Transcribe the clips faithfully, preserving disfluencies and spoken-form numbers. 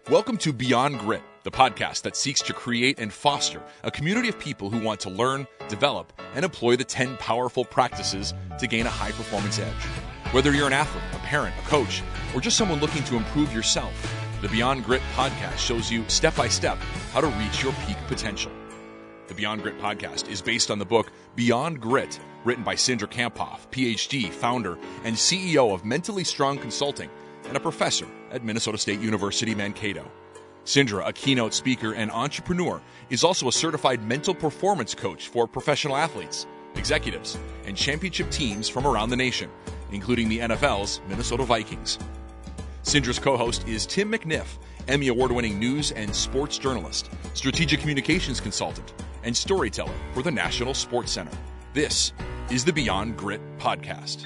Welcome to Beyond Grit, the podcast that seeks to create and foster a community of people who want to learn, develop, and employ the ten powerful practices to gain a high-performance edge. Whether you're an athlete, a parent, a coach, or just someone looking to improve yourself, the Beyond Grit podcast shows you step-by-step how to reach your peak potential. The Beyond Grit podcast is based on the book Beyond Grit, written by Cindra Kamphoff, P H D, founder, and C E O of Mentally Strong Consulting, and a professor at Minnesota State University, Mankato. Cindra, a keynote speaker and entrepreneur, is also a certified mental performance coach for professional athletes, executives, and championship teams from around the nation, including the N F L's Minnesota Vikings. Cindra's co-host is Tim McNiff, Emmy Award-winning news and sports journalist, strategic communications consultant, and storyteller for the National Sports Center. This is the Beyond Grit podcast.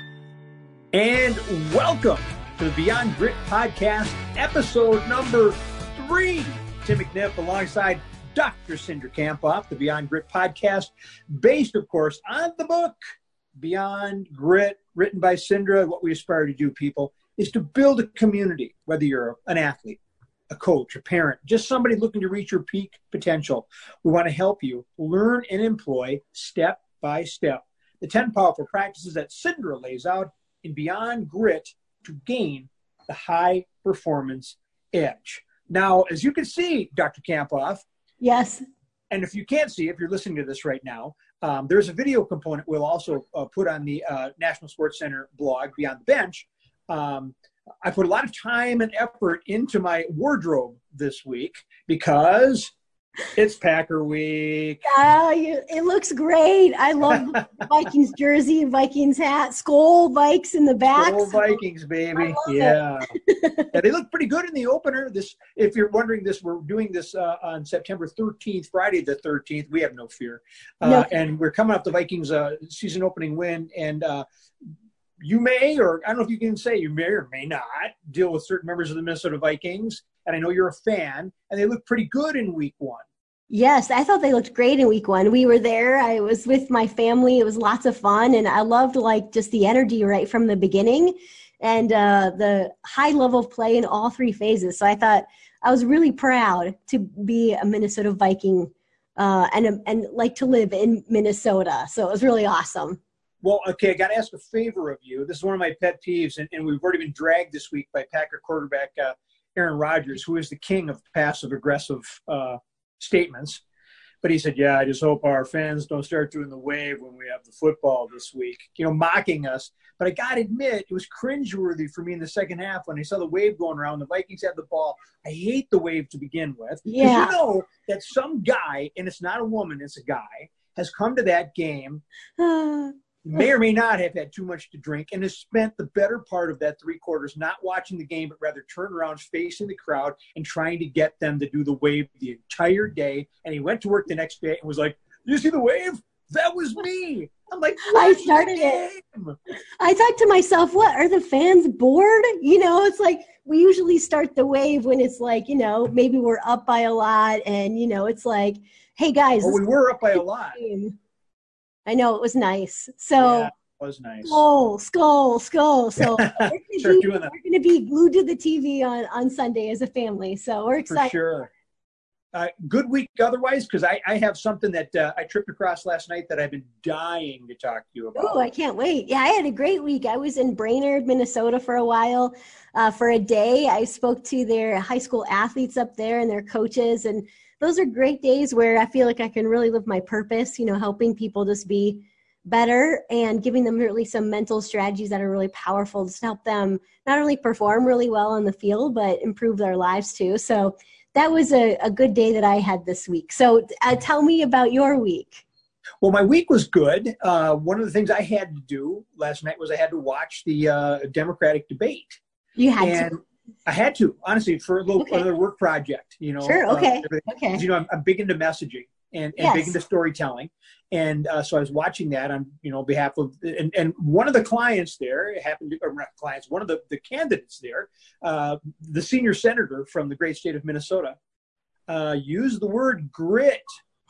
And welcome to the Beyond Grit podcast, episode number three. Tim McNiff alongside Doctor Cindra Kamphoff, the Beyond Grit podcast, based, of course, on the book Beyond Grit, written by Cindra. What we aspire to do, people, is to build a community, whether you're an athlete, a coach, a parent, just somebody looking to reach your peak potential. We want to help you learn and employ step by step the ten powerful practices that Cindra lays out in Beyond Grit to gain the high performance edge. Now, as you can see, Doctor Kamphoff. Yes. And if you can't see, if you're listening to this right now, um, there's a video component we'll also uh, put on the uh, National Sports Center blog, Beyond the Bench. Um, I put a lot of time and effort into my wardrobe this week because it's Packer week. Uh, you, it looks great. I love the Vikings jersey, Vikings hat, Skol Vikes in the back. Skol Vikings, baby. Yeah. Yeah. They look pretty good in the opener. This, if you're wondering this, we're doing this uh, on September thirteenth, Friday the thirteenth. We have no fear. Uh, no. And we're coming off the Vikings uh, season opening win. And uh, you may, or I don't know if you can say you may or may not, deal with certain members of the Minnesota Vikings. And I know you're a fan, and they look pretty good in week one. Yes, I thought they looked great in week one. We were there. I was with my family. It was lots of fun, and I loved like just the energy right from the beginning and uh, the high level of play in all three phases. So I thought I was really proud to be a Minnesota Viking uh, and and like to live in Minnesota. So it was really awesome. Well, okay, I got to ask a favor of you. This is one of my pet peeves, and, and we've already been dragged this week by Packer quarterback uh, Aaron Rodgers, who is the king of passive-aggressive uh, statements. But he said, yeah, I just hope our fans don't start doing the wave when we have the football this week, you know, mocking us. But I got to admit, it was cringeworthy for me in the second half when I saw the wave going around. The Vikings had the ball. I hate the wave to begin with. Yeah. You know that some guy, and it's not a woman, it's a guy, has come to that game may or may not have had too much to drink and has spent the better part of that three quarters not watching the game, but rather turn around facing the crowd and trying to get them to do the wave the entire day. And he went to work the next day and was like, you see the wave? That was me. I'm like, I started it. I thought to myself, what, are the fans bored? You know, it's like we usually start the wave when it's like, you know, maybe we're up by a lot and, you know, it's like, hey, guys. Well, we were up by a lot. Game. I know, it was nice. So, yeah, it was nice. Skull, skull, skull. So we're going to be glued to the T V on, on Sunday as a family. So we're excited. For sure. Uh, good week otherwise, because I, I have something that uh, I tripped across last night that I've been dying to talk to you about. Oh, I can't wait. Yeah, I had a great week. I was in Brainerd, Minnesota for a while. Uh, for a day, I spoke to their high school athletes up there and their coaches, and those are great days where I feel like I can really live my purpose, you know, helping people just be better and giving them really some mental strategies that are really powerful just to help them not only perform really well on the field, but improve their lives too. So that was a, a good day that I had this week. So uh, tell me about your week. Well, my week was good. Uh, one of the things I had to do last night was I had to watch the uh, Democratic debate. You had and to. I had to, honestly, for a little Okay. other work project, you know. Sure, okay, uh, okay. You know, I'm, I'm big into messaging and, and Yes. big into storytelling. And uh, so I was watching that on, you know, behalf of, and, and one of the clients there happened to, or not clients, one of the, the candidates there, uh, the senior senator from the great state of Minnesota, uh, used the word grit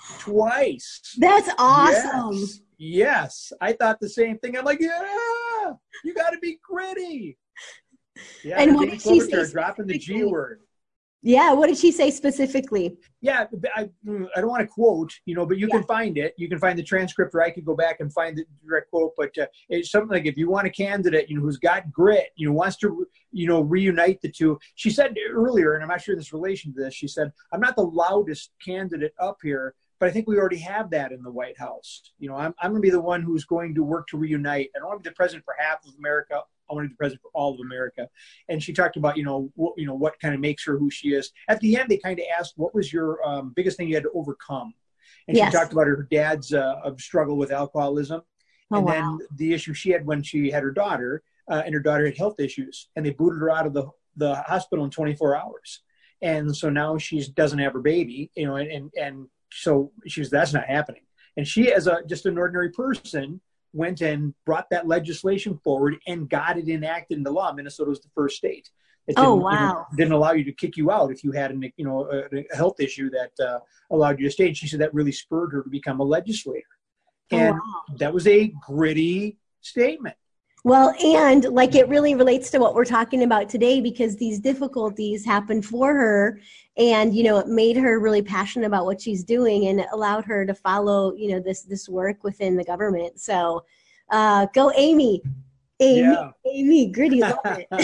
twice. That's awesome. Yes, yes. I thought the same thing. I'm like, yeah, you got to be gritty. Yeah, And there's what Amy did she Klobuchar say dropping the G specifically? word. Yeah. What did she say specifically? Yeah, I, I don't want to quote, you know, but you Yeah. can find it. You can find the transcript, or I could go back and find the direct quote. But uh, it's something like, if you want a candidate, you know, who's got grit, you know, wants to, you know, reunite the two. She said earlier, and I'm not sure this relation to this, she said, I'm not the loudest candidate up here, but I think we already have that in the White House. You know, I'm, I'm going to be the one who's going to work to reunite. I don't want to be the president for half of America. I want to be the president for all of America. And she talked about, you know, what, you know, what kind of makes her who she is. At the end, they kind of asked, what was your um, biggest thing you had to overcome? And Yes. she talked about her dad's uh, struggle with alcoholism. Oh, and wow. then the issue she had when she had her daughter, uh, and her daughter had health issues, and they booted her out of the, the hospital in twenty-four hours. And so now she doesn't have her baby, you know, and, and, and so she was, that's not happening. And she, as a, just an ordinary person, went and brought that legislation forward and got it enacted into law. Minnesota was the first state. It Oh, didn't, you know, wow. didn't allow you to kick you out if you had an, you know, a, a health issue that uh, allowed you to stay. And she said that really spurred her to become a legislator. Oh, And wow. that was a gritty statement. Well, and like it really relates to what we're talking about today, because these difficulties happened for her, and you know it made her really passionate about what she's doing, and it allowed her to follow you know this this work within the government. So uh, go Amy. Amy, Yeah. Amy, gritty, love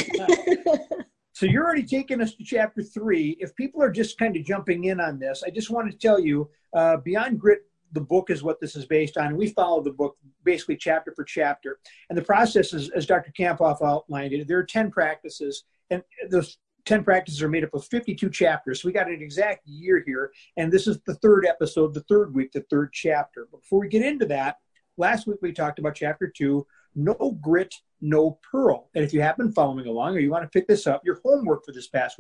it. So you're already taking us to chapter three. If people are just kind of jumping in on this, I just want to tell you, uh, Beyond Grit, the book is what this is based on. And we follow the book basically chapter for chapter. And the process is, as Doctor Kampoff outlined it, there are ten practices, and those ten practices are made up of fifty-two chapters. So we got an exact year here. And this is the third episode, the third week, the third chapter. But before we get into that, last week we talked about chapter two, No Grit, No Pearl. And if you have been following along, or you want to pick this up, your homework for this past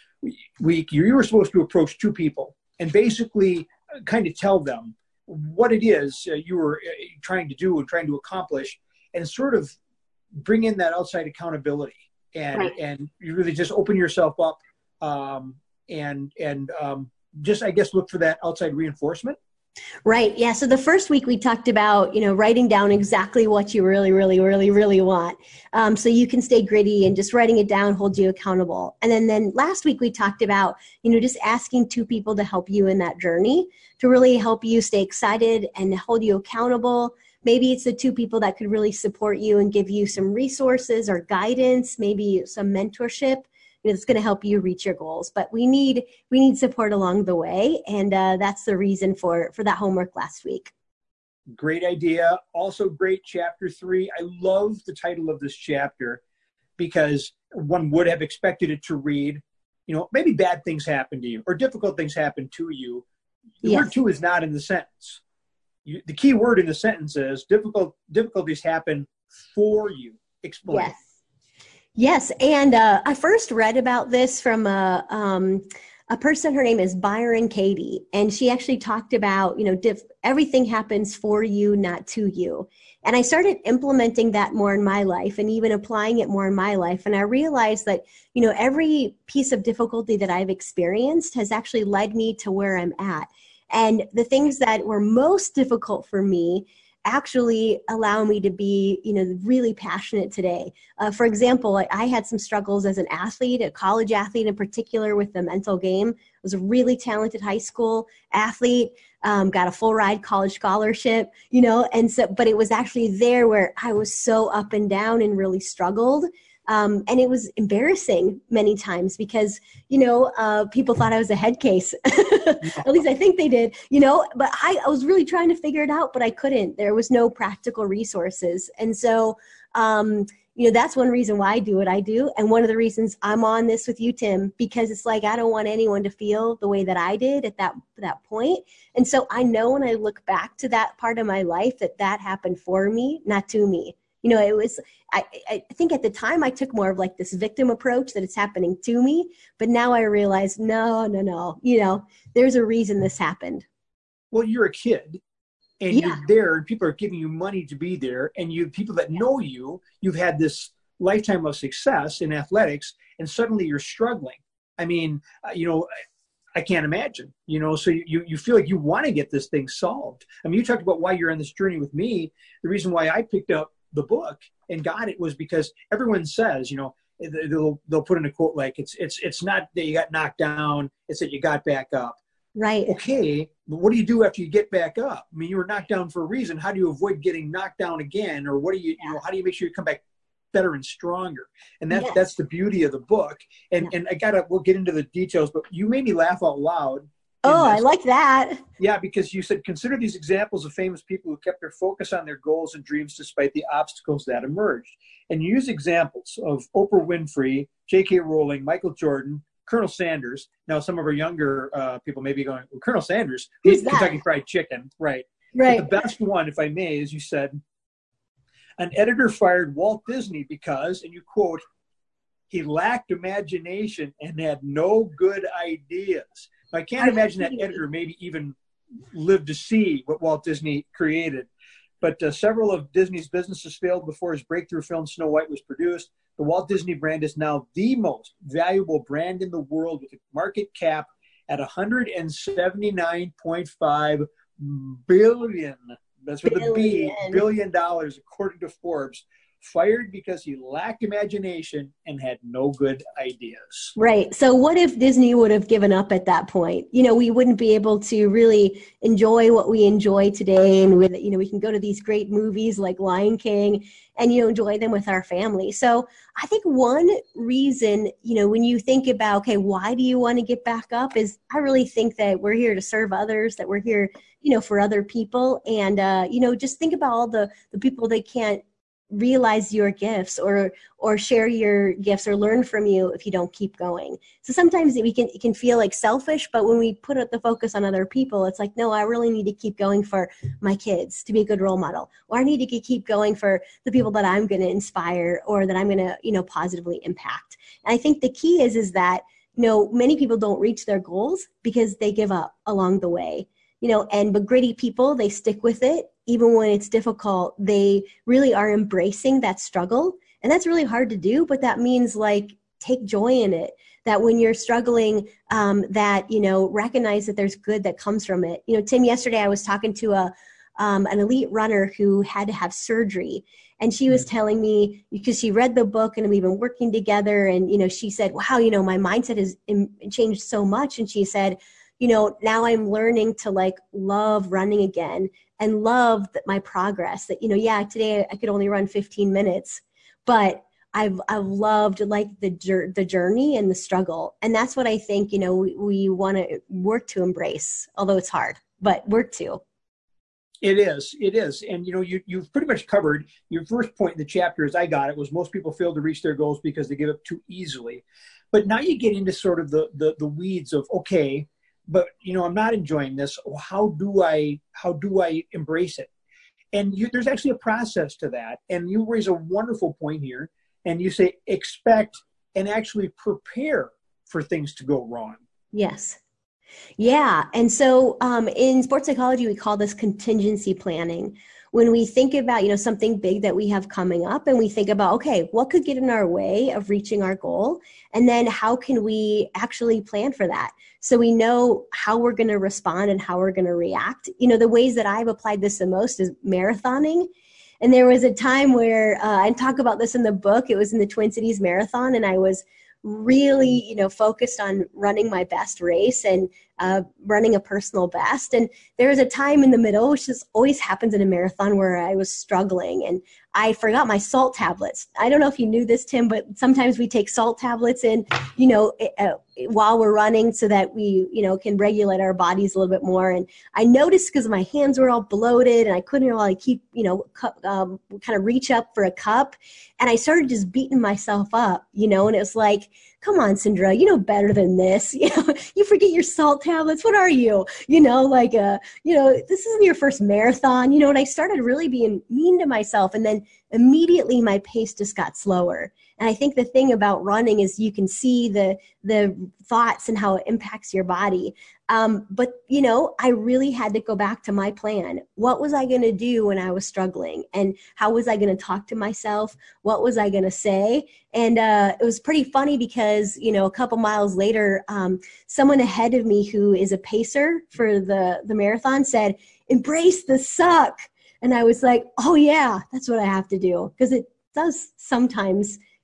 week, you were supposed to approach two people and basically kind of tell them what it is uh, you were uh, trying to do and trying to accomplish, and sort of bring in that outside accountability, and Right. and you really just open yourself up, um, and and um, just, I guess, look for that outside reinforcement. Right. Yeah. So the first week we talked about, you know, writing down exactly what you really, really, really, really want. Um, so you can stay gritty, and just writing it down holds you accountable. And then, then last week we talked about, you know, just asking two people to help you in that journey, to really help you stay excited and hold you accountable. Maybe it's the two people that could really support you and give you some resources or guidance, maybe some mentorship. You know, it's going to help you reach your goals. But we need we need support along the way, and uh, that's the reason for for that homework last week. Great idea. Also great chapter three. I love the title of this chapter, because one would have expected it to read, you know, maybe bad things happen to you or difficult things happen to you. The Yes. word "to" is not in the sentence. You, the key word in the sentence is difficult. Difficulties happen for you. Explain. Yes. Yes, and uh, I first read about this from a um, a person. Her name is Byron Katie, and she actually talked about, you know, diff- everything happens for you, not to you. And I started implementing that more in my life, and even applying it more in my life. And I realized that, you know, every piece of difficulty that I've experienced has actually led me to where I'm at. And the things that were most difficult for me actually allow me to be, you know, really passionate today. Uh, for example, I, I had some struggles as an athlete, a college athlete in particular, with the mental game. I was a really talented high school athlete, um, got a full ride college scholarship, you know, and so, but it was actually there where I was so up and down and really struggled. Um, and it was embarrassing many times because, you know, uh, people thought I was a head case. At least I think they did, you know, but I, I was really trying to figure it out, but I couldn't. There was no practical resources. And so, um, you know, that's one reason why I do what I do. And one of the reasons I'm on this with you, Tim, because it's like, I don't want anyone to feel the way that I did at that, that point. And so I know when I look back to that part of my life that that happened for me, not to me. You know, it was, I, I think at the time I took more of like this victim approach, that it's happening to me. But now I realize, no, no, no, you know, there's a reason this happened. Well, you're a kid, and Yeah. you're there, and people are giving you money to be there. And you people that know you, you've had this lifetime of success in athletics, and suddenly you're struggling. I mean, uh, you know, I can't imagine, you know, so you, you feel like you want to get this thing solved. I mean, you talked about why you're on this journey with me. The reason why I picked up the book and got it was because everyone says, you know, they'll, they'll put in a quote like, it's, it's, it's not that you got knocked down, it's that you got back up. Right. Okay, but what do you do after you get back up? I mean, you were knocked down for a reason. How do you avoid getting knocked down again? Or what do you, you know, how do you make sure you come back better and stronger? And that's, yes. that's the beauty of the book. And, yeah. and I gotta, we'll get into the details, but you made me laugh out loud. Oh, I like that. Yeah, because you said, consider these examples of famous people who kept their focus on their goals and dreams despite the obstacles that emerged. And you use examples of Oprah Winfrey, J K Rowling, Michael Jordan, Colonel Sanders. Now, some of our younger uh, people may be going, well, Colonel Sanders, who's Kentucky that? Fried Chicken, right? Right. But the best one, if I may, is you said, an editor fired Walt Disney because, and you quote, he lacked imagination and had no good ideas. I can't imagine that editor maybe even lived to see what Walt Disney created. But uh, several of Disney's businesses failed before his breakthrough film Snow White was produced. The Walt Disney brand is now the most valuable brand in the world with a market cap at one hundred seventy-nine point five billion. That's with a B, billion dollars, according to Forbes. Fired because he lacked imagination and had no good ideas. Right. So what if Disney would have given up at that point? You know, we wouldn't be able to really enjoy what we enjoy today. And with, you know, we can go to these great movies like Lion King and, you know, enjoy them with our family. So I think one reason, you know, when you think about, okay, why do you want to get back up is I really think that we're here to serve others, that we're here, you know, for other people. And, uh, you know, just think about all the, the people that can't realize your gifts or or share your gifts or learn from you if you don't keep going. So sometimes we can it can feel like selfish, but when we put the focus on other people, it's like, no, I really need to keep going for my kids to be a good role model, or I need to keep going for the people that I'm going to inspire or that I'm going to, you know, positively impact. And I think the key is is that, you know, many people don't reach their goals because they give up along the way. You know, and but gritty people, they stick with it. Even when it's difficult, they really are embracing that struggle. And that's really hard to do, but that means like take joy in it. That when you're struggling, um, that, you know, recognize that there's good that comes from it. You know, Tim, yesterday I was talking to a um, an elite runner who had to have surgery. And she was telling me, because she read the book and we've been working together. And, you know, she said, wow, you know, my mindset has changed so much. And she said, you know, now I'm learning to like love running again and love that my progress that, you know, yeah, today I could only run fifteen minutes, but I've, I've loved like the, the journey and the struggle. And that's what I think, you know, we, we want to work to embrace, although it's hard, but work to. It is, it is. And, you know, you, you've pretty much covered your first point in the chapter, as I got it, was most people fail to reach their goals because they give up too easily. But now you get into sort of the, the, the weeds of, okay, but, you know, I'm not enjoying this. How do I, how do I embrace it? And you, there's actually a process to that. And you raise a wonderful point here. And you say, expect and actually prepare for things to go wrong. Yes. Yeah. And so um, in sports psychology, we call this contingency planning. When we think about, you know, something big that we have coming up and we think about, okay, what could get in our way of reaching our goal? And then how can we actually plan for that? So we know how we're going to respond and how we're going to react. You know, the ways that I've applied this the most is marathoning. And there was a time where uh, I talk about this in the book. It was in the Twin Cities Marathon, and I was really, you know, focused on running my best race and uh, running a personal best. And there was a time in the middle, which just always happens in a marathon, where I was struggling and I forgot my salt tablets. I don't know if you knew this, Tim, but sometimes we take salt tablets in, you know, uh, while we're running so that we, you know, can regulate our bodies a little bit more. And I noticed because my hands were all bloated and I couldn't really keep, you know, cup, um, kind of reach up for a cup. And I started just beating myself up, you know, and it was like, come on, Sindra, you know better than this. You know, you forget your salt tablets. What are you? You know, like, uh, you know, this isn't your first marathon, you know, and I started really being mean to myself. And then immediately my pace just got slower. And I think the thing about running is you can see the the thoughts and how it impacts your body. Um, but, you know, I really had to go back to my plan. What was I going to do when I was struggling? And how was I going to talk to myself? What was I going to say? And uh, it was pretty funny because, you know, a couple miles later, um, someone ahead of me who is a pacer for the, the marathon said, embrace the suck. And I was like, oh, yeah, that's what I have to do. Because it does sometimes,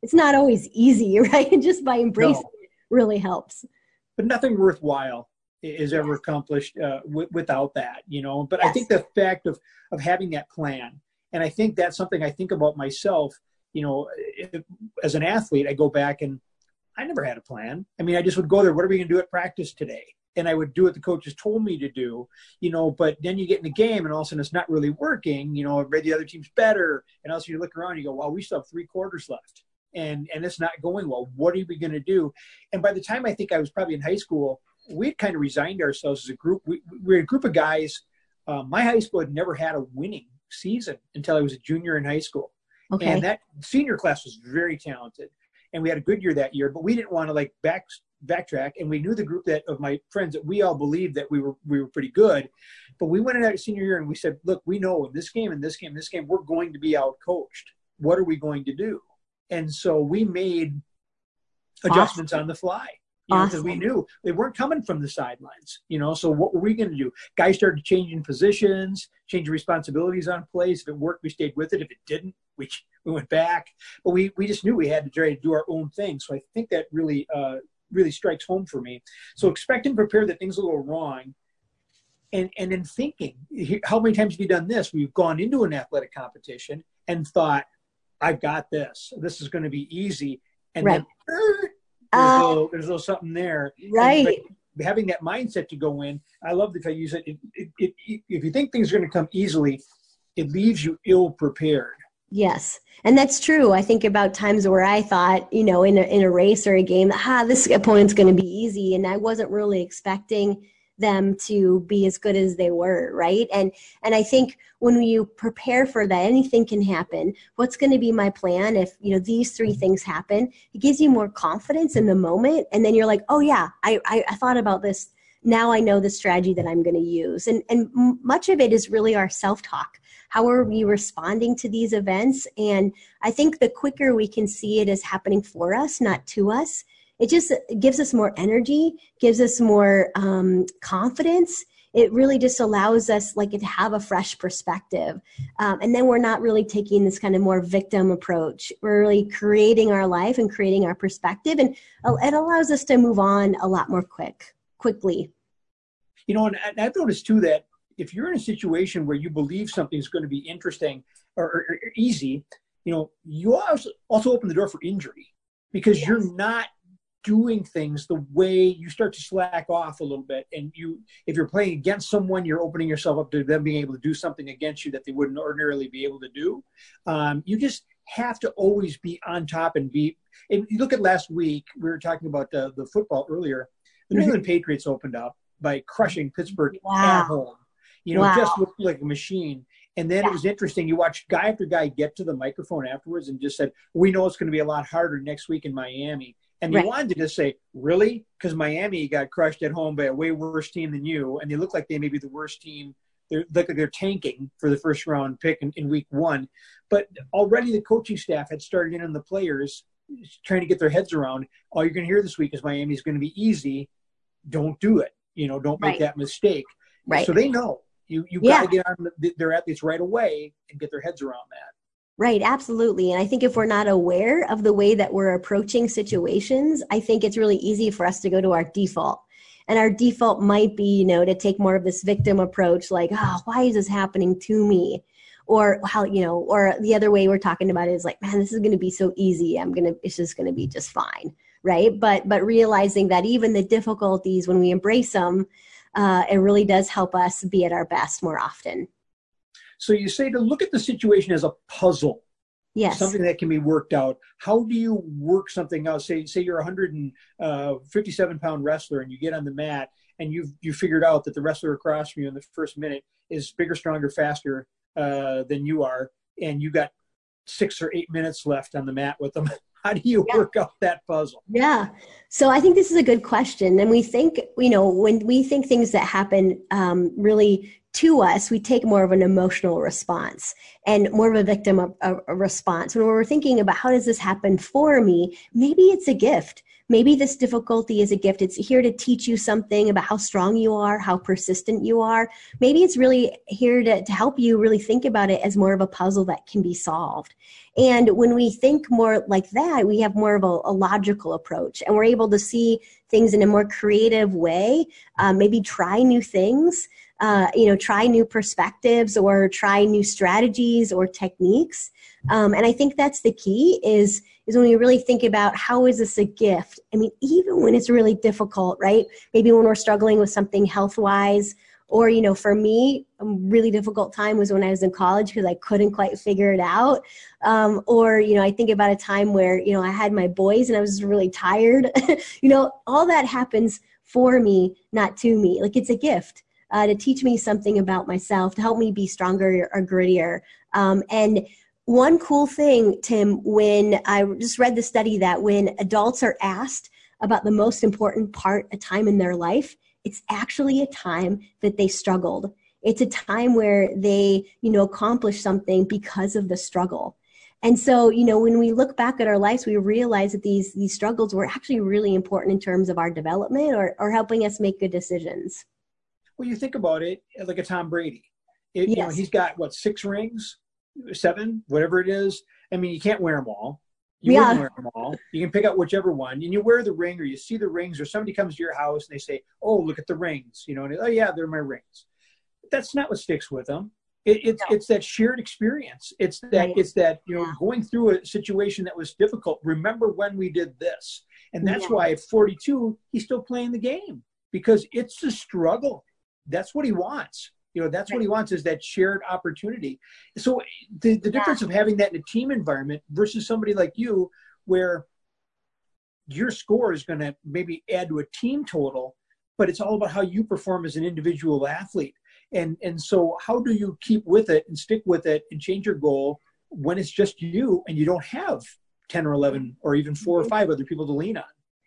it's not always easy, right? And just by embracing No. it really helps. But nothing worthwhile is ever accomplished uh, w- without that, you know. But Yes. I think the fact of of having that plan, and I think that's something I think about myself. You know, if, as an athlete, I go back and I never had a plan. I mean, I just would go there. What are we going to do at practice today? And I would do what the coaches told me to do, you know. But then you get in the game, and all of a sudden it's not really working. You know, the other team's better, and also you look around, and you go, "Well, we still have three quarters left." And, and it's not going well. What are we going to do? And by the time I think I was probably in high school, we'd kind of resigned ourselves as a group. We, we were a group of guys. Uh, my high school had never had a winning season until I was a junior in high school. Okay. And that senior class was very talented. And we had a good year that year, but we didn't want to like back backtrack. And we knew the group that of my friends that we all believed that we were we were pretty good. But we went into that senior year and we said, look, we know in this game, in this game, in this game, we're going to be out coached. What are we going to do? And so we made adjustments awesome. on the fly, you know, because awesome. we knew they weren't coming from the sidelines, you know. So what were we going to do? Guys started changing positions, changing responsibilities on plays. If it worked, we stayed with it. If it didn't, we we went back. But we we just knew we had to try to do our own thing. So I think that really uh, really strikes home for me. So expect and prepare that things will go wrong. And and in thinking, how many times have you done this? We've gone into an athletic competition and thought, I've got this. This is going to be easy. And right. then uh, there's, uh, a little, there's a little something there. Right. And, having that mindset to go in, I love the fact you said, it, it, it, it, if you think things are going to come easily, it leaves you ill prepared. Yes. And that's true. I think about times where I thought, you know, in a, in a race or a game, ah, this opponent's going to be easy. And I wasn't really expecting them to be as good as they were, right? And and I think when you prepare for that, anything can happen. What's going to be my plan if, you know, these three things happen? It gives you more confidence in the moment. And then you're like, oh yeah, I I, I thought about this. Now I know the strategy that I'm going to use. And and much of it is really our self-talk. How are we responding to these events? And I think the quicker we can see it as happening for us, not to us, it just gives us more energy, gives us more um, confidence. It really just allows us like to have a fresh perspective. Um, and then we're not really taking this kind of more victim approach. We're really creating our life and creating our perspective. And it allows us to move on a lot more quick, quickly. You know, and I've noticed too that if you're in a situation where you believe something's going to be interesting or, or, or easy, you know, you also, also open the door for injury because yes. you're not doing things the way you start to slack off a little bit. And you, if you're playing against someone, you're opening yourself up to them being able to do something against you that they wouldn't ordinarily be able to do. Um, you just have to always be on top and be, and you look at last week, we were talking about the, the football earlier. The New England Patriots opened up by crushing Pittsburgh wow. at home. You know, wow. just looked like a machine. And then yeah. it was interesting. You watched guy after guy get to the microphone afterwards and just said, we know it's going to be a lot harder next week in Miami. And you right. wanted to just say, really? Because Miami got crushed at home by a way worse team than you, and they look like they may be the worst team. They look like they're tanking for the first round pick in, in week one. But already the coaching staff had started in on the players trying to get their heads around, all you're going to hear this week is Miami's going to be easy. Don't do it. You know, don't make right. that mistake. Right. So they know. You you yeah. got to get on the, their athletes right away and get their heads around that. Right, absolutely. And I think if we're not aware of the way that we're approaching situations, I think it's really easy for us to go to our default. And our default might be, you know, to take more of this victim approach, like, oh, why is this happening to me? Or how, you know, or the other way we're talking about it is like, man, this is going to be so easy. I'm going to, it's just going to be just fine. Right. But, but realizing that even the difficulties, when we embrace them, uh, it really does help us be at our best more often. So you say to look at the situation as a puzzle. Yes. Something that can be worked out. How do you work something out? Say, say you're a one hundred fifty-seven pound wrestler and you get on the mat and you've you figured out that the wrestler across from you in the first minute is bigger, stronger, faster uh, than you are, and you got six or eight minutes left on the mat with them. How do you yeah. work out that puzzle? Yeah. So I think this is a good question. And we think, you know, when we think things that happen um, really to us, we take more of an emotional response and more of a victim of a, a response. When we're thinking about how does this happen for me, maybe it's a gift. maybe this difficulty is a gift. It's here to teach you something about how strong you are, how persistent you are. Maybe it's really here to, to help you really think about it as more of a puzzle that can be solved. And when we think more like that, we have more of a, a logical approach, and we're able to see things in a more creative way, uh, maybe try new things, uh, you know, try new perspectives or try new strategies or techniques. Um, and I think that's the key is, is when you really think about how is this a gift? I mean, even when it's really difficult, right? Maybe when we're struggling with something health-wise, or, you know, for me, a really difficult time was when I was in college because I couldn't quite figure it out. Um, or, you know, I think about a time where, you know, I had my boys and I was really tired. You know, all that happens for me, not to me. Like, it's a gift uh, to teach me something about myself, to help me be stronger or grittier. Um, and one cool thing, Tim, when I just read the study that when adults are asked about the most important part, a time in their life, it's actually a time that they struggled. It's a time where they, you know, accomplished something because of the struggle. And so, you know, when we look back at our lives, we realize that these, these struggles were actually really important in terms of our development or, or helping us make good decisions. Well, you think about it like a Tom Brady. It, Yes. You know, he's got, what, six rings, seven, whatever it is. I mean, you can't wear them all. You Yeah. wouldn't wear them all. You can pick out whichever one, and you wear the ring, or you see the rings, or somebody comes to your house and they say, "Oh, look at the rings," you know, and oh yeah, they're my rings. But that's not what sticks with them. It, it's No. it's that shared experience. It's that Right. it's that you know Yeah. going through a situation that was difficult. Remember when we did this, and that's Yeah. why at forty-two he's still playing the game, because it's a struggle. That's what he wants. You know, that's what he wants, is that shared opportunity. So the, the difference of having that in a team environment versus somebody like you, where your score is going to maybe add to a team total, but it's all about how you perform as an individual athlete. And, and so how do you keep with it and stick with it and change your goal when it's just you and you don't have ten or eleven or even four or five other people to lean on?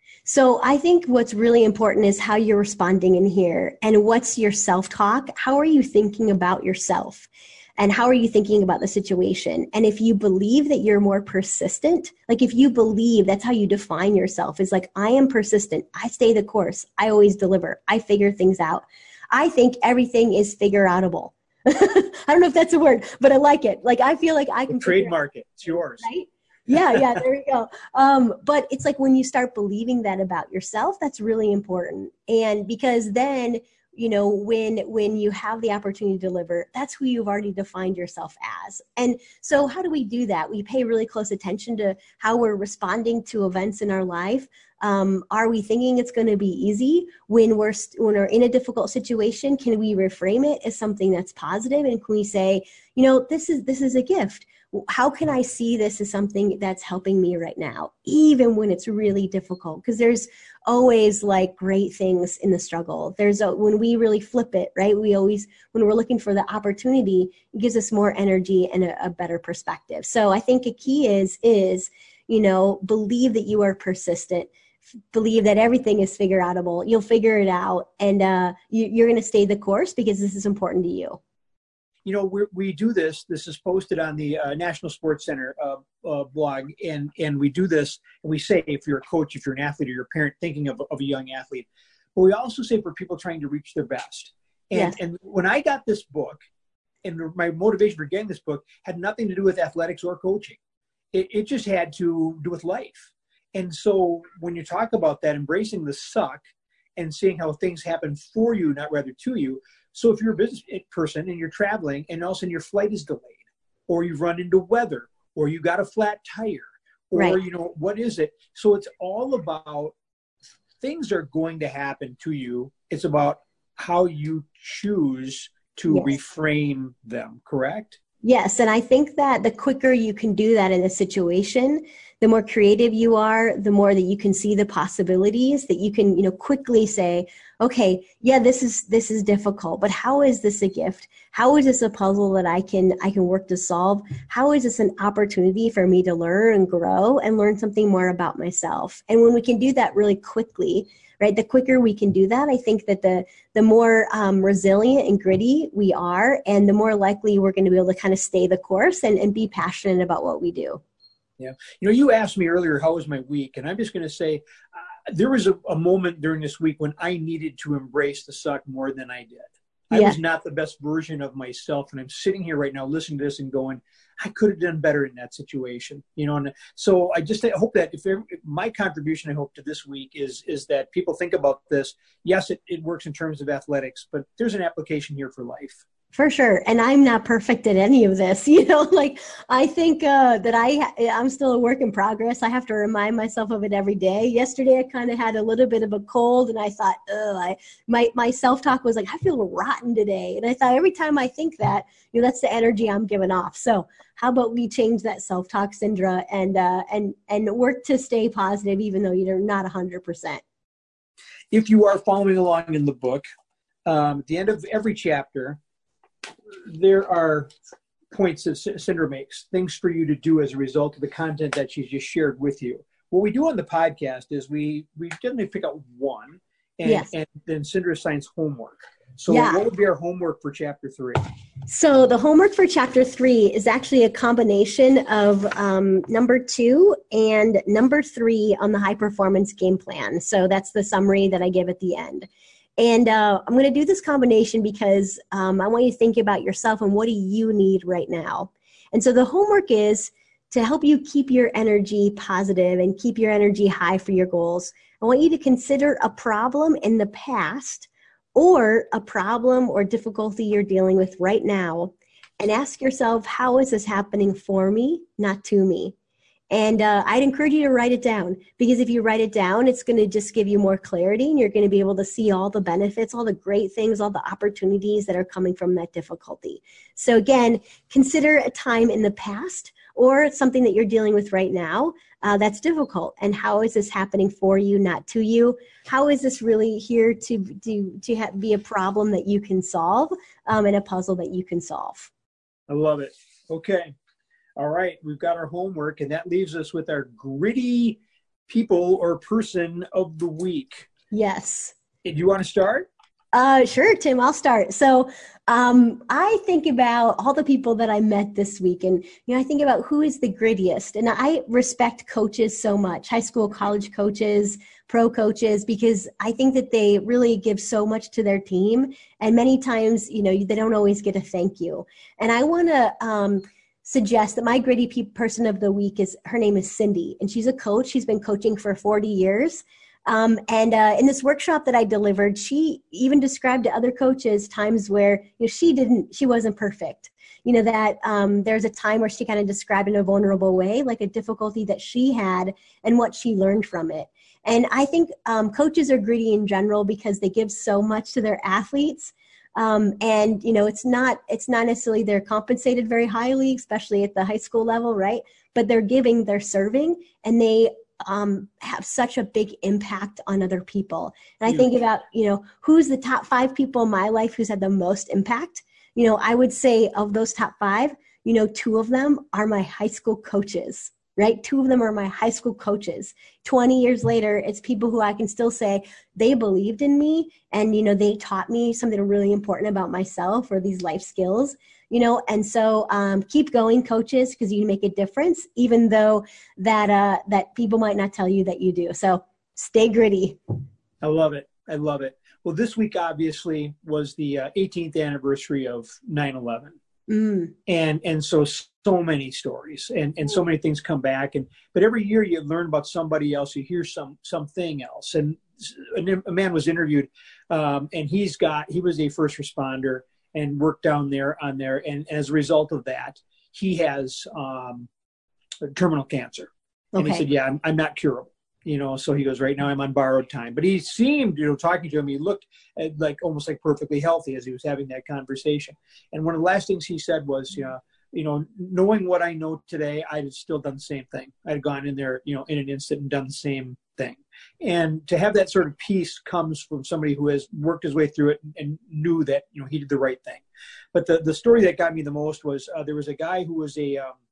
So I think what's really important is how you're responding in here, and what's your self-talk. How are you thinking about yourself, and how are you thinking about the situation? And if you believe that you're more persistent, like if you believe that's how you define yourself, is like, I am persistent. I stay the course. I always deliver. I figure things out. I think everything is figure outable. I don't know if that's a word, but I like it. Like, I feel like I can trademark it. It's yours. Right? Yeah, yeah, there you go. Um, but it's like when you start believing that about yourself, that's really important. And because then, you know, when when you have the opportunity to deliver, that's who you've already defined yourself as. And so how do we do that? We pay really close attention to how we're responding to events in our life. Um, are we thinking it's going to be easy when we're when we're in a difficult situation? Can we reframe it as something that's positive? And can we say, you know, this is this is a gift. How can I see this as something that's helping me right now, even when it's really difficult? Because there's always like great things in the struggle. There's a, when we really flip it, right? We always, when we're looking for the opportunity, it gives us more energy and a, a better perspective. So I think a key is, is, you know, believe that you are persistent. Believe that everything is figure outable. You'll figure it out, and uh, you, you're going to stay the course because this is important to you. You know, we we do this. This is posted on the uh, National Sports Center uh, uh, blog, and and we do this. And we say, if you're a coach, if you're an athlete, or you're a parent thinking of, of a young athlete, but we also say for people trying to reach their best. And Yes. and when I got this book, and my motivation for getting this book had nothing to do with athletics or coaching. It, it just had to do with life. And so when you talk about that, embracing the suck and seeing how things happen for you, not rather to you. So if you're a business person and you're traveling and all of a sudden your flight is delayed, or you've run into weather, or you got a flat tire, or, Right. you know, what is it? So it's all about things are going to happen to you. It's about how you choose to Yes. reframe them, correct? Yes, and I think that the quicker you can do that in a situation, the more creative you are, the more that you can see the possibilities, that you can, you know, quickly say, okay, yeah, this is this is difficult, but how is this a gift? How is this a puzzle that I can I can work to solve? How is this an opportunity for me to learn and grow and learn something more about myself? And when we can do that really quickly, right, the quicker we can do that, I think that the the more um, resilient and gritty we are, and the more likely we're going to be able to kind of stay the course and, and be passionate about what we do. Yeah. You know, you asked me earlier, how was my week? And I'm just going to say, there was a, a moment during this week when I needed to embrace the suck more than I did. I yeah. was not the best version of myself. And I'm sitting here right now listening to this and going, I could have done better in that situation. You know, and so I just I hope that if, if my contribution, I hope to this week is, is that people think about this. Yes, it, it works in terms of athletics, but there's an application here for life. For sure. And I'm not perfect at any of this. You know, like I think uh, that I, I'm still a work in progress. I have to remind myself of it every day. Yesterday, I kind of had a little bit of a cold and I thought, oh, I, my, my self-talk was like, I feel rotten today. And I thought every time I think that, you know, that's the energy I'm giving off. So how about we change that self-talk, Cindra, and, uh, and, and work to stay positive, even though you're not a hundred percent. If you are following along in the book, um, at the end of every chapter, there are points that Cindra makes, things for you to do as a result of the content that she's just shared with you. What we do on the podcast is we, we generally pick out one, and, yes. and then Cindra assigns homework. So yeah. what would be our homework for chapter three? So the homework for chapter three is actually a combination of um, number two and number three on the high performance game plan. So that's the summary that I give at the end. And uh, I'm going to do this combination because um, I want you to think about yourself and what do you need right now. And so the homework is to help you keep your energy positive and keep your energy high for your goals. I want you to consider a problem in the past or a problem or difficulty you're dealing with right now and ask yourself, how is this happening for me, not to me? And uh, I'd encourage you to write it down, because if you write it down, it's going to just give you more clarity and you're going to be able to see all the benefits, all the great things, all the opportunities that are coming from that difficulty. So again, consider a time in the past or something that you're dealing with right now uh, that's difficult. And how is this happening for you, not to you? How is this really here to, to, to ha- be a problem that you can solve um, and a puzzle that you can solve? I love it. Okay. All right, we've got our homework, and that leaves us with our gritty people or person of the week. Yes. Do you want to start? Uh, sure, Tim, I'll start. So um, I think about all the people that I met this week, and you know, I think about who is the grittiest. And I respect coaches so much, high school, college coaches, pro coaches, because I think that they really give so much to their team. And many times, you know, they don't always get a thank you. And I want to um, suggest that my gritty pe- person of the week is, her name is Cindy, and she's a coach. She's been coaching for forty years. Um, and uh, in this workshop that I delivered, she even described to other coaches times where, you know, she didn't, she wasn't perfect. You know, that um, there's a time where she kind of described in a vulnerable way, like a difficulty that she had and what she learned from it. And I think um, coaches are gritty in general because they give so much to their athletes. Um, and, you know, it's not, it's not necessarily they're compensated very highly, especially at the high school level, right? But they're giving, they're serving, and they um, have such a big impact on other people. And I think about, you know, who's the top five people in my life who's had the most impact? You know, I would say of those top five, you know, two of them are my high school coaches. Right? Two of them are my high school coaches. twenty years later, it's people who I can still say they believed in me and, you know, they taught me something really important about myself or these life skills, you know, and so um, keep going, coaches, because you make a difference, even though that, uh, that people might not tell you that you do. So stay gritty. I love it. I love it. Well, this week, obviously, was the uh, eighteenth anniversary of nine eleven. Mm. And and so so many stories and, and so many things come back. And but every year you learn about somebody else, you hear some something else. And a man was interviewed, um, and he's got he was a first responder and worked down there on there. And as a result of that, he has um, terminal cancer. And okay. he said, "Yeah, I'm, I'm not curable." You know, so he goes, right now I'm on borrowed time. But he seemed, you know, talking to him, he looked at like almost like perfectly healthy as he was having that conversation. And one of the last things he said was, you know, you know, knowing what I know today, I'd have still done the same thing. I'd gone in there, you know, in an instant and done the same thing. And to have that sort of peace comes from somebody who has worked his way through it and, and knew that, you know, he did the right thing. But the, the story that got me the most was uh, there was a guy who was a, um,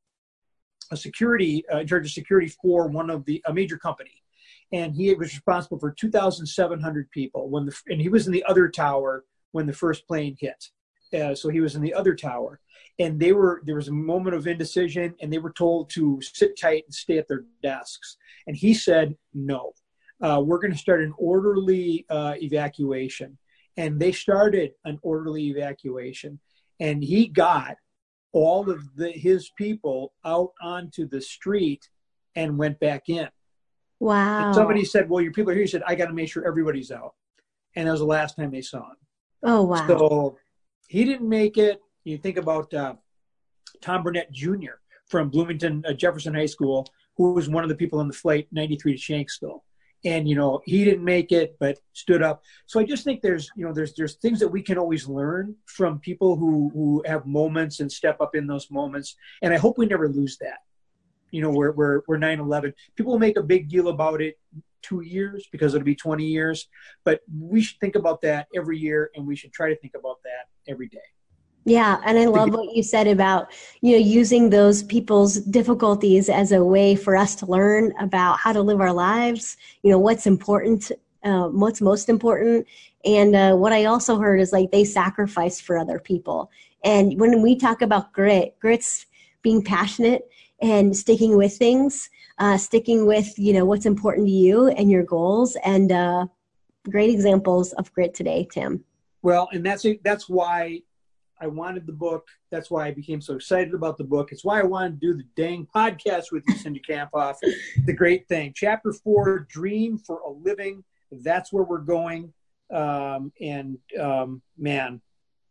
a security, uh, in charge of security for one of the, a major company. And he was responsible for two thousand seven hundred people when the, and he was in the other tower when the first plane hit. Uh, so he was in the other tower, and they were, there was a moment of indecision, and they were told to sit tight and stay at their desks. And he said, no, uh, we're going to start an orderly uh, evacuation. And they started an orderly evacuation. And he got all of the, his people out onto the street and went back in. Wow. And somebody said, well, your people are here. He said, I got to make sure everybody's out. And that was the last time they saw him. Oh, wow. So he didn't make it. You think about uh, Tom Burnett Junior from Bloomington uh, Jefferson High School, who was one of the people on the flight ninety-three to Shanksville. And, you know, he didn't make it, but stood up. So I just think there's, you know, there's, there's things that we can always learn from people who, who have moments and step up in those moments. And I hope we never lose that. You know, we're, we're, we're nine eleven. People will make a big deal about it two years because it'll be twenty years, but we should think about that every year. And we should try to think about that every day. Yeah. And I love what you said about, you know, using those people's difficulties as a way for us to learn about how to live our lives, you know, what's important, uh, what's most important. And uh, what I also heard is like they sacrificed for other people. And when we talk about grit, grit's being passionate and sticking with things, uh, sticking with, you know, what's important to you and your goals. And uh, great examples of grit today, Tim. Well, and that's that's why I wanted the book. That's why I became so excited about the book. It's why I wanted to do the dang podcast with you, Cindy Kamphoff. The great thing. Chapter four, Dream for a Living. That's where we're going. Um, and um, man,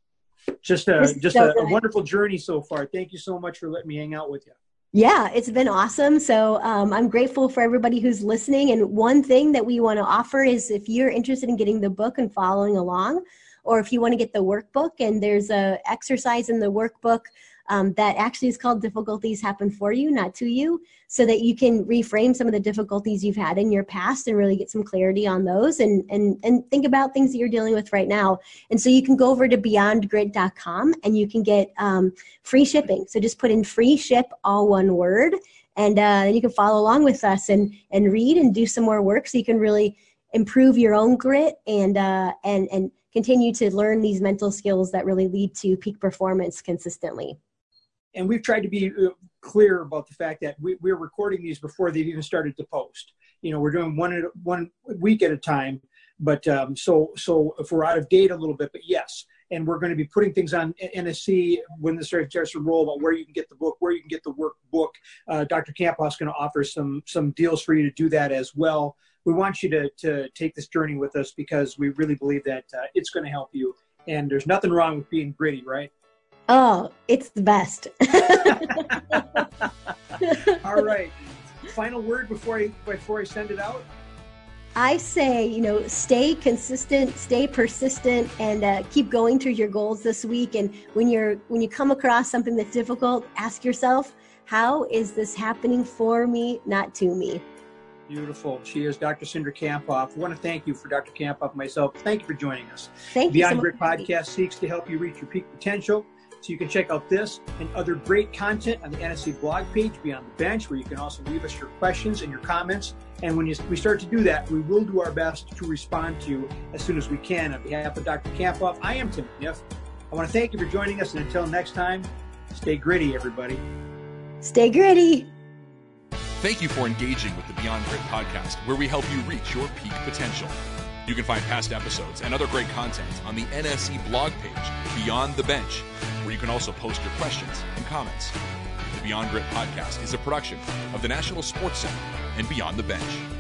just a just so a, a wonderful journey so far. Thank you so much for letting me hang out with you. Yeah, it's been awesome. So um, I'm grateful for everybody who's listening. And one thing that we want to offer is if you're interested in getting the book and following along, or if you want to get the workbook, and there's a exercise in the workbook um, that actually is called Difficulties Happen For You, Not To You, so that you can reframe some of the difficulties you've had in your past and really get some clarity on those and, and, and think about things that you're dealing with right now. And so you can go over to beyond grit dot com and you can get um, free shipping. So just put in free ship, all one word, and uh, then you can follow along with us and, and read and do some more work so you can really improve your own grit and uh, and and continue to learn these mental skills that really lead to peak performance consistently. And we've tried to be clear about the fact that we, we're recording these before they've even started to post. You know, we're doing one at, one week at a time, but um, so so if we're out of date a little bit, but yes. And we're going to be putting things on N S C when this starts to roll about where you can get the book, where you can get the workbook. Uh, Doctor Kamphoff is going to offer some some deals for you to do that as well. We want you to to take this journey with us because we really believe that uh, it's going to help you. And there's nothing wrong with being gritty, right? Oh, it's the best. All right. Final word before I before I send it out. I say, you know, stay consistent, stay persistent, and uh, keep going to your goals this week. And when you're when you come across something that's difficult, ask yourself, how is this happening for me, not to me? Beautiful. She is Doctor Cindra Kamphoff. I want to thank you for Doctor Kamphoff, myself. Thank you for joining us. Thank Beyond you so Grit much. Podcast seeks to help you reach your peak potential. So you can check out this and other great content on the N S C blog page, Beyond the Bench, where you can also leave us your questions and your comments. And when you, we start to do that, we will do our best to respond to you as soon as we can. On behalf of Doctor Kamphoff, I am Tim McNiff. I want to thank you for joining us. And until next time, stay gritty, everybody. Stay gritty. Thank you for engaging with the Beyond Grit podcast, where we help you reach your peak potential. You can find past episodes and other great content on the N S C blog page, Beyond the Bench, where you can also post your questions and comments. The Beyond Grit podcast is a production of the National Sports Center and Beyond the Bench.